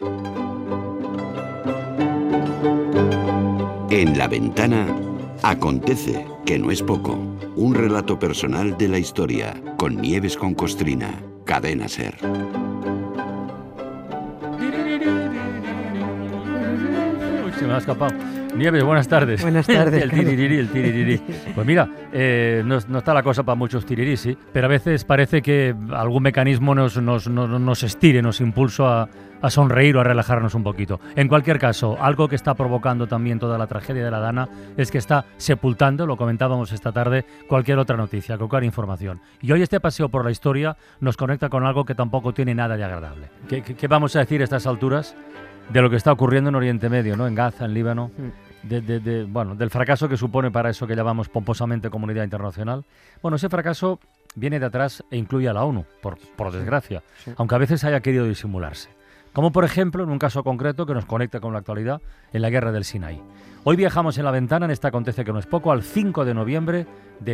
En La Ventana acontece, que no es poco, un relato personal de la historia, con Nieves con Costrina, Cadena SER. Uy, se me ha escapado. Nieves, buenas tardes. Buenas tardes. El tiririrí. Pues mira, no está la cosa para muchos tirirí, sí, pero a veces parece que algún mecanismo nos estire, nos impulsa a sonreír o a relajarnos un poquito. En cualquier caso, algo que está provocando también toda la tragedia de la Dana es que está sepultando, lo comentábamos esta tarde, cualquier otra noticia, cualquier información. Y hoy este paseo por la historia nos conecta con algo que tampoco tiene nada de agradable. ¿Qué vamos a decir a estas alturas de lo que está ocurriendo en Oriente Medio, ¿no? En Gaza, en Líbano? Del fracaso que supone para eso que llamamos pomposamente comunidad internacional. Bueno, ese fracaso viene de atrás e incluye a la ONU, por desgracia, aunque a veces haya querido disimularse. Como por ejemplo, en un caso concreto que nos conecta con la actualidad, en la guerra del Sinaí. Hoy viajamos en La Ventana, en este Acontece que no es poco, al 5 de noviembre de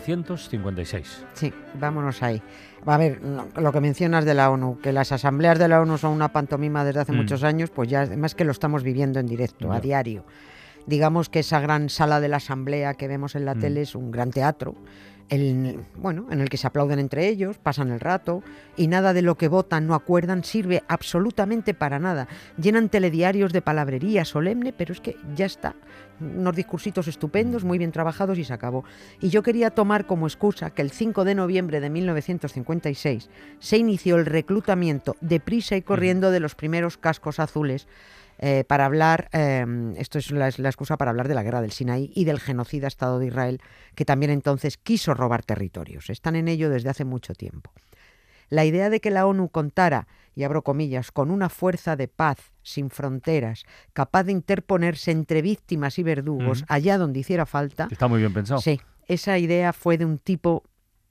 1956. Sí, vámonos ahí. A ver, lo que mencionas de la ONU, que las asambleas de la ONU son una pantomima desde hace muchos años, pues ya además que lo estamos viviendo en directo, a diario. Digamos que esa gran sala de la asamblea que vemos en la tele es un gran teatro, en el que se aplauden entre ellos, pasan el rato y nada de lo que votan no acuerdan sirve absolutamente para nada. Llenan telediarios de palabrería solemne, pero es que ya está. Unos discursitos estupendos, muy bien trabajados y se acabó. Y yo quería tomar como excusa que el 5 de noviembre de 1956 se inició el reclutamiento deprisa y corriendo de los primeros cascos azules para hablar, esto es la excusa para hablar de la guerra del Sinaí y del genocida Estado de Israel, que también entonces quiso robar territorios. Están en ello desde hace mucho tiempo. La idea de que la ONU contara, y abro comillas, con una fuerza de paz sin fronteras, capaz de interponerse entre víctimas y verdugos allá donde hiciera falta... Está muy bien pensado. Sí, esa idea fue de un tipo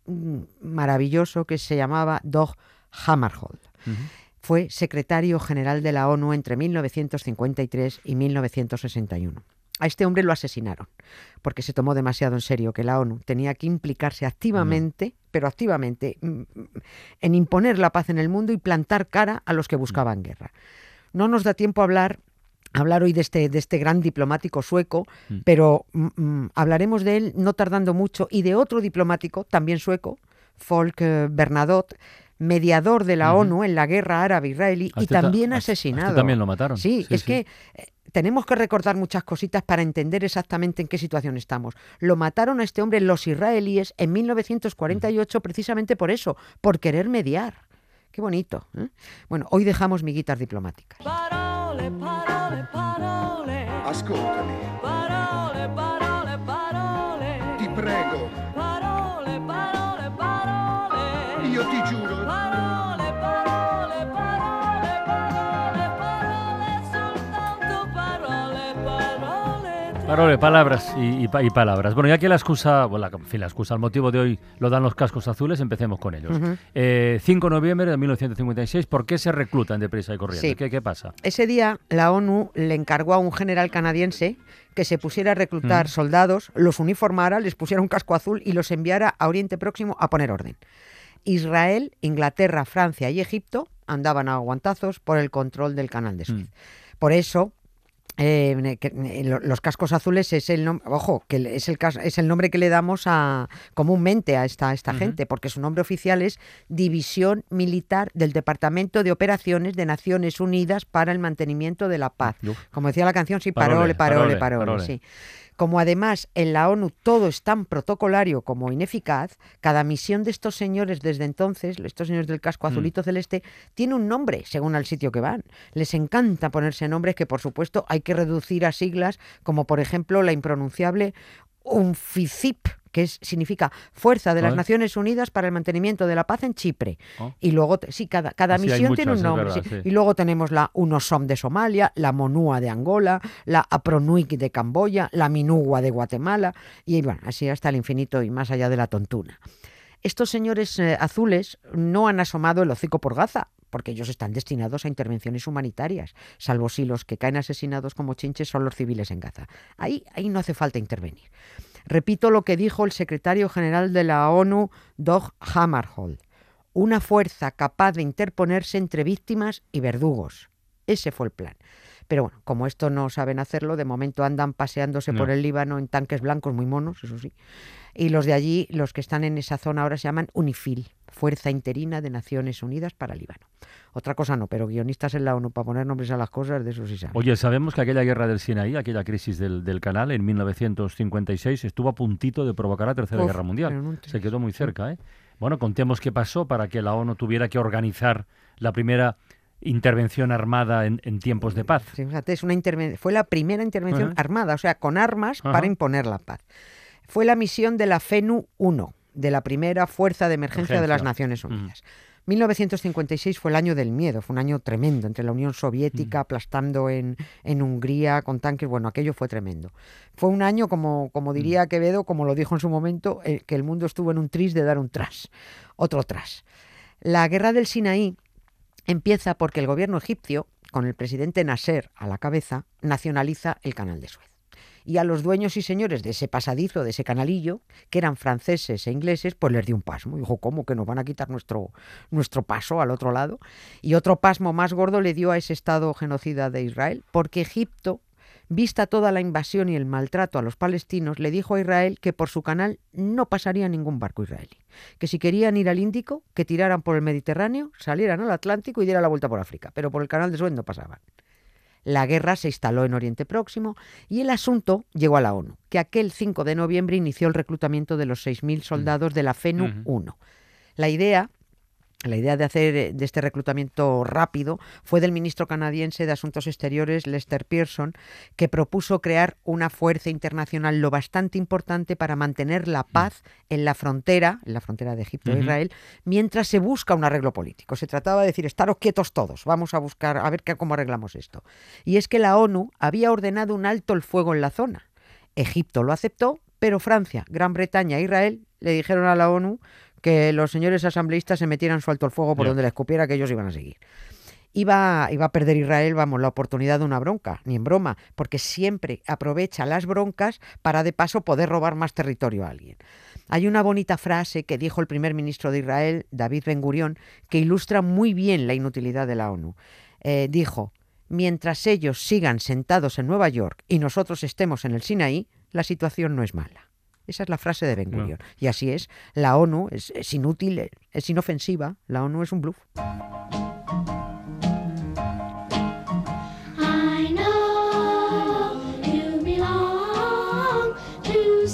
maravilloso que se llamaba Dag Hammarskjöld. Fue secretario general de la ONU entre 1953 y 1961. A este hombre lo asesinaron porque se tomó demasiado en serio que la ONU tenía que implicarse activamente, pero activamente, en imponer la paz en el mundo y plantar cara a los que buscaban guerra. No nos da tiempo a hablar hoy de este gran diplomático sueco, pero hablaremos de él no tardando mucho y de otro diplomático, también sueco, Folke Bernadotte, mediador de la ONU en la guerra árabe-israelí y también asesinado. También lo mataron. Sí, que tenemos que recordar muchas cositas para entender exactamente en qué situación estamos. Lo mataron a este hombre los israelíes en 1948 precisamente por eso, por querer mediar. Qué bonito, ¿eh? Bueno, hoy dejamos miguitas diplomáticas. Parole, parole, parole. Ascoltami. Parole, parole, parole. Ti prego. Parole, parole, parole. Io ti giuro. Parole, parole, parole, parole, parole, soltanto parole, parole. Parole, palabras y palabras. Bueno, ya que la excusa, el motivo de hoy lo dan los cascos azules, empecemos con ellos. 5 de noviembre de 1956, ¿por qué se reclutan deprisa y corriendo? Sí. ¿Qué pasa? Ese día la ONU le encargó a un general canadiense que se pusiera a reclutar soldados, los uniformara, les pusiera un casco azul y los enviara a Oriente Próximo a poner orden. Israel, Inglaterra, Francia y Egipto andaban a aguantazos por el control del canal de Suez. Por eso, los cascos azules es el nombre, es el nombre que le damos comúnmente a esta gente, porque su nombre oficial es División Militar del Departamento de Operaciones de Naciones Unidas para el Mantenimiento de la Paz. Como decía la canción, sí, parole, sí. Como además en la ONU todo es tan protocolario como ineficaz, cada misión de estos señores desde entonces, estos señores del casco azulito celeste, tiene un nombre según al sitio que van. Les encanta ponerse nombres que por supuesto hay que reducir a siglas, como por ejemplo la impronunciable UNFICYP, que significa Fuerza de las Naciones Unidas para el Mantenimiento de la Paz en Chipre. Y luego, cada misión tiene un nombre. Verdad, sí. Y luego tenemos la UNOSOM de Somalia, la MONUA de Angola, la APRONUIC de Camboya, la MINUGUA de Guatemala, y bueno, así hasta el infinito y más allá de la tontuna. Estos señores azules no han asomado el hocico por Gaza, porque ellos están destinados a intervenciones humanitarias, salvo si los que caen asesinados como chinches son los civiles en Gaza. Ahí no hace falta intervenir. Repito lo que dijo el secretario general de la ONU, Dag Hammarskjöld: una fuerza capaz de interponerse entre víctimas y verdugos. Ese fue el plan. Pero bueno, como esto no saben hacerlo, de momento andan paseándose por el Líbano en tanques blancos muy monos, eso sí. Y los de allí, los que están en esa zona ahora se llaman UNIFIL, Fuerza Interina de Naciones Unidas para Líbano. Otra cosa no, pero guionistas en la ONU para poner nombres a las cosas, de eso sí saben. Oye, sabemos que aquella guerra del Sinaí, aquella crisis del canal en 1956, estuvo a puntito de provocar la Tercera Guerra Mundial. Se quedó muy cerca, ¿eh? Bueno, contemos qué pasó para que la ONU tuviera que organizar la primera intervención armada en tiempos de paz. Sí, fíjate, fue la primera intervención armada, o sea, con armas para imponer la paz. Fue la misión de la FENU-1, de la primera Fuerza de Emergencia de las Naciones Unidas. 1956 fue el año del miedo, fue un año tremendo, entre la Unión Soviética aplastando en Hungría con tanques, bueno, aquello fue tremendo. Fue un año, como diría Quevedo, como lo dijo en su momento, que el mundo estuvo en un tris de dar un tras, otro tras. La guerra del Sinaí empieza porque el gobierno egipcio, con el presidente Nasser a la cabeza, nacionaliza el Canal de Suez. Y a los dueños y señores de ese pasadizo, de ese canalillo, que eran franceses e ingleses, pues les dio un pasmo. Dijo, ¿cómo que nos van a quitar nuestro paso al otro lado? Y otro pasmo más gordo le dio a ese Estado genocida de Israel, porque Egipto, vista toda la invasión y el maltrato a los palestinos, le dijo a Israel que por su canal no pasaría ningún barco israelí. Que si querían ir al Índico, que tiraran por el Mediterráneo, salieran al Atlántico y dieran la vuelta por África. Pero por el Canal de Suez no pasaban. La guerra se instaló en Oriente Próximo y el asunto llegó a la ONU, que aquel 5 de noviembre inició el reclutamiento de los 6.000 soldados de la FENU-1. La idea de hacer de este reclutamiento rápido fue del ministro canadiense de Asuntos Exteriores, Lester Pearson, que propuso crear una fuerza internacional lo bastante importante para mantener la paz en la frontera de Egipto e Israel, mientras se busca un arreglo político. Se trataba de decir, estaros quietos todos, vamos a buscar, a ver cómo arreglamos esto. Y es que la ONU había ordenado un alto el fuego en la zona. Egipto lo aceptó, pero Francia, Gran Bretaña e Israel le dijeron a la ONU que los señores asambleístas se metieran su alto el fuego por donde les cupiera, que ellos iban a seguir. Iba a perder Israel, la oportunidad de una bronca, ni en broma, porque siempre aprovecha las broncas para de paso poder robar más territorio a alguien. Hay una bonita frase que dijo el primer ministro de Israel, David Ben Gurión, que ilustra muy bien la inutilidad de la ONU. Dijo, mientras ellos sigan sentados en Nueva York y nosotros estemos en el Sinaí, la situación no es mala. Esa es la frase de Ben Gurión. Y así es, la ONU es inútil, es inofensiva, la ONU es un bluff. I know you belong to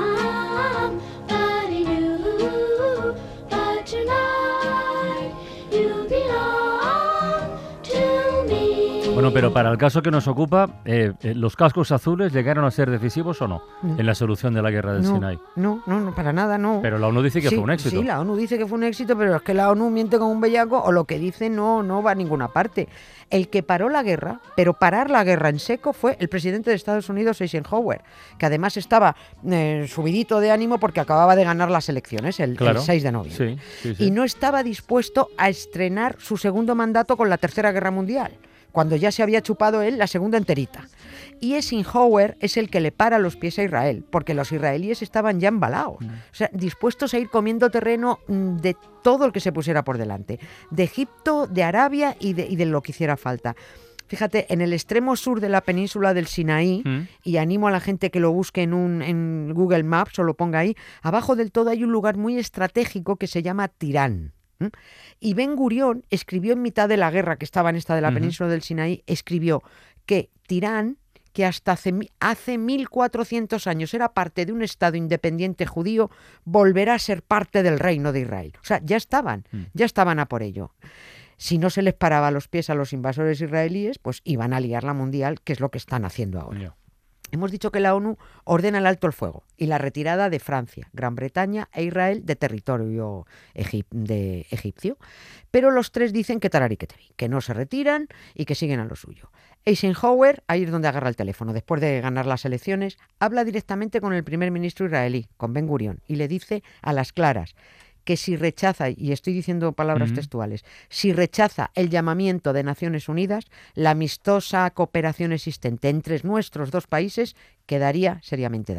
somebody new, but tonight you belong to me. Bueno, pero para el caso que nos ocupa, ¿los cascos azules llegaron a ser decisivos o no en la solución de la guerra del Sinaí? No, para nada, no. Pero la ONU dice que fue un éxito. Sí, la ONU dice que fue un éxito, pero es que la ONU miente como un bellaco, o lo que dice no va a ninguna parte. El que paró la guerra, pero parar la guerra en seco, fue el presidente de Estados Unidos, Eisenhower, que además estaba subidito de ánimo porque acababa de ganar las elecciones el 6 de noviembre. Sí. Y no estaba dispuesto a estrenar su segundo mandato con la Tercera Guerra Mundial, cuando ya se había chupado él la segunda enterita. Y Eisenhower es el que le para los pies a Israel, porque los israelíes estaban ya embalados, o sea, dispuestos a ir comiendo terreno de todo el que se pusiera por delante, de Egipto, de Arabia y de lo que hiciera falta. Fíjate, en el extremo sur de la península del Sinaí, y animo a la gente que lo busque en Google Maps o lo ponga ahí, abajo del todo hay un lugar muy estratégico que se llama Tirán. Y Ben Gurión escribió en mitad de la guerra que estaba en esta de la península del Sinaí, escribió que Tirán, que hasta hace 1400 años era parte de un Estado independiente judío, volverá a ser parte del reino de Israel. O sea, ya estaban a por ello. Si no se les paraba a los pies a los invasores israelíes, pues iban a liar la mundial, que es lo que están haciendo ahora. Hemos dicho que la ONU ordena el alto el fuego y la retirada de Francia, Gran Bretaña e Israel de territorio egipcio. Pero los tres dicen que tarari que te vi, que no se retiran y que siguen a lo suyo. Eisenhower, ahí es donde agarra el teléfono, después de ganar las elecciones, habla directamente con el primer ministro israelí, con Ben Gurión, y le dice a las claras que si rechaza, y estoy diciendo palabras textuales, si rechaza el llamamiento de Naciones Unidas, la amistosa cooperación existente entre nuestros dos países quedaría seriamente dañada.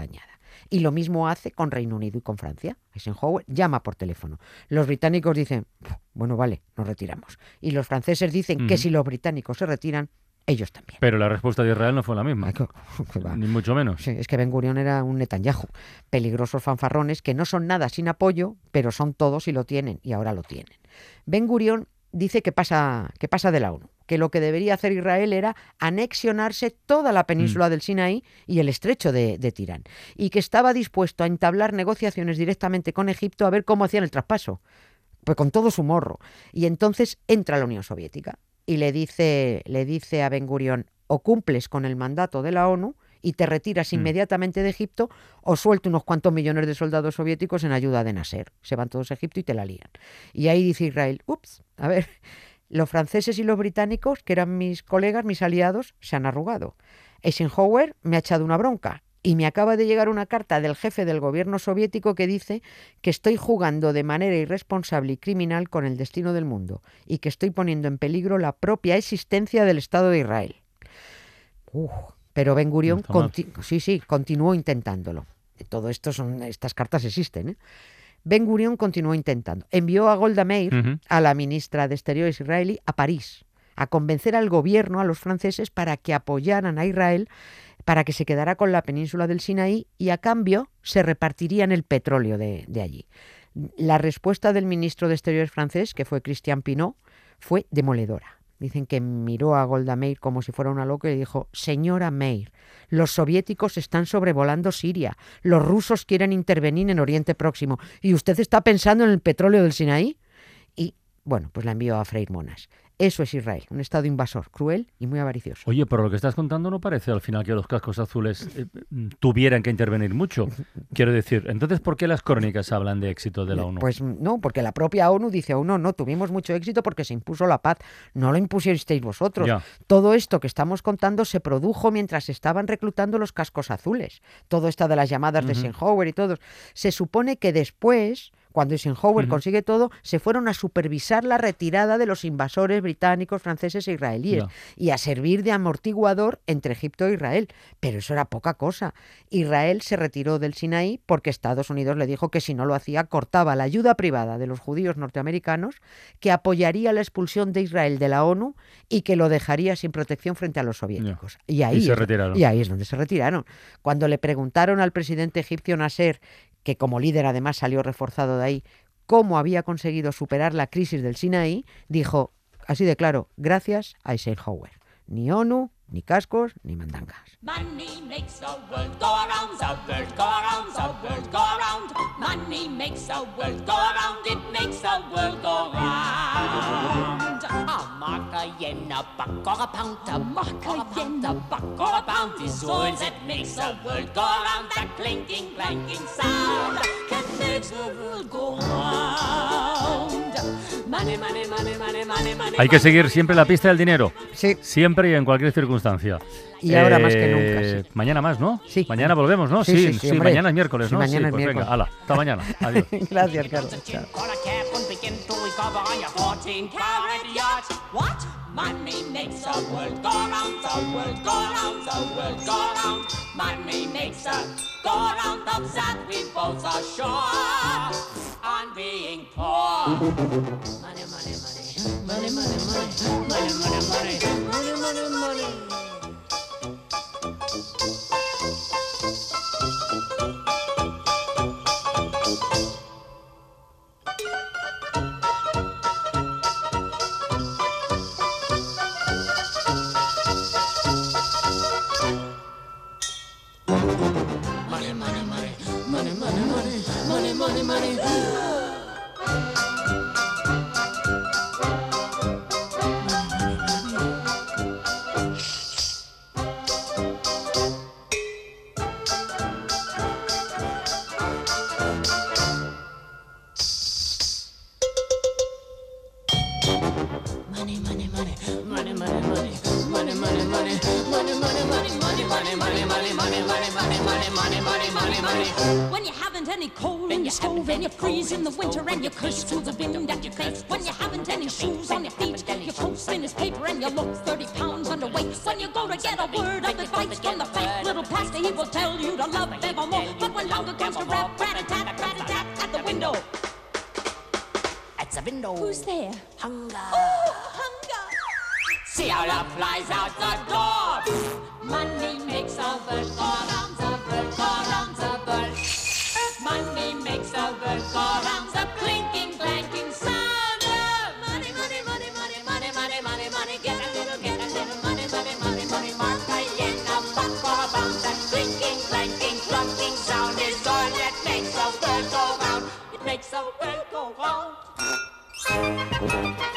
Y lo mismo hace con Reino Unido y con Francia. Eisenhower llama por teléfono. Los británicos dicen, bueno, vale, nos retiramos. Y los franceses dicen que si los británicos se retiran, ellos también. Pero la respuesta de Israel no fue la misma, Ay, que va. ni mucho menos. Sí, es que Ben Gurión era un Netanyahu. Peligrosos fanfarrones que no son nada sin apoyo, pero son todos y lo tienen, y ahora lo tienen. Ben Gurión dice que pasa de la ONU, que lo que debería hacer Israel era anexionarse toda la península del Sinaí y el estrecho de Tirán, y que estaba dispuesto a entablar negociaciones directamente con Egipto a ver cómo hacían el traspaso, pues con todo su morro. Y entonces entra la Unión Soviética y le dice a Ben Gurión, o cumples con el mandato de la ONU y te retiras inmediatamente de Egipto, o suelto unos cuantos millones de soldados soviéticos en ayuda de Nasser. Se van todos a Egipto y te la lían. Y ahí dice Israel, ups, a ver, los franceses y los británicos, que eran mis colegas, mis aliados, se han arrugado. Eisenhower me ha echado una bronca y me acaba de llegar una carta del jefe del gobierno soviético que dice que estoy jugando de manera irresponsable y criminal con el destino del mundo y que estoy poniendo en peligro la propia existencia del Estado de Israel. Pero Ben Gurión continuó intentándolo. Todo esto estas cartas existen, ¿eh? Ben Gurión continuó intentando. Envió a Golda Meir, a la ministra de Exteriores israelí, a París, a convencer al gobierno, a los franceses, para que apoyaran a Israel, para que se quedara con la península del Sinaí y a cambio se repartirían el petróleo de allí. La respuesta del ministro de Exteriores francés, que fue Christian Pinot, fue demoledora. Dicen que miró a Golda Meir como si fuera una loca y dijo, señora Meir, los soviéticos están sobrevolando Siria, los rusos quieren intervenir en Oriente Próximo y usted está pensando en el petróleo del Sinaí. Y bueno, pues la envió a freír monas. Eso es Israel, un estado invasor, cruel y muy avaricioso. Oye, pero lo que estás contando no parece al final que los cascos azules tuvieran que intervenir mucho. Quiero decir, entonces, ¿por qué las crónicas hablan de éxito de la ONU? Pues no, porque la propia ONU dice, no, tuvimos mucho éxito porque se impuso la paz. No lo impusisteis vosotros. Ya. Todo esto que estamos contando se produjo mientras estaban reclutando los cascos azules. Todo esto de las llamadas de Eisenhower y todos. Se supone que después, cuando Eisenhower consigue todo, se fueron a supervisar la retirada de los invasores británicos, franceses e israelíes y a servir de amortiguador entre Egipto e Israel. Pero eso era poca cosa. Israel se retiró del Sinaí porque Estados Unidos le dijo que si no lo hacía cortaba la ayuda privada de los judíos norteamericanos, que apoyaría la expulsión de Israel de la ONU y que lo dejaría sin protección frente a los soviéticos. Y ahí se retiraron. Y ahí es donde se retiraron. Cuando le preguntaron al presidente egipcio Nasser, que como líder además salió reforzado de ahí, cómo había conseguido superar la crisis del Sinaí, dijo, así de claro, gracias a Eisenhower. Ni ONU, ni cascos, ni mandangas. Money makes the world go around, the world go around, the world go around. Money makes the world go around, it makes the world go round. A mark, a yen, a buck, or a pound, a mark, a yen, a buck, or a pound is all that makes the world go around. That clinking, clanking sound that makes the world go round. Money, money, money, money, money, money. Hay que seguir siempre la pista del dinero. Sí. Siempre y en cualquier circunstancia. Y ahora más que nunca, sí. Mañana más, ¿no? Sí. Mañana volvemos, ¿no? Sí, hombre. Mañana es miércoles, Sí, ¿no? mañana es pues miércoles. venga, hala, hasta mañana. Adiós. Gracias, Carlos. Chao. Call a cab and begin to recover on your 14-carat yacht. What? Money makes the world go round, the world go round, the world go round. Money makes the go round, of that we both are sure on being poor. Money, money, money, money, money, money, money, money, money, money, money, money. When you haven't any coal in your stove and you freeze in the winter and you curse to the wind at your face. When you haven't any shoes on your feet, your coat spin is paper and you look 30 pounds underweight. When you go to get a word of advice from the fat little pastor, he will tell you to love evermore. But when window. Who's there? Hunger. Oh, hunger. See how love flies out the door. Money makes a world go round, the world go round, the world. Money makes a world go round, the clinking, clanking sound of money, money, money, money, money, money, money, money. Get a little money, money, money, money. Mark a yen, a buck for a pound. That clinking, clanking, clunking sound is all that makes the world go round. It makes the world go round.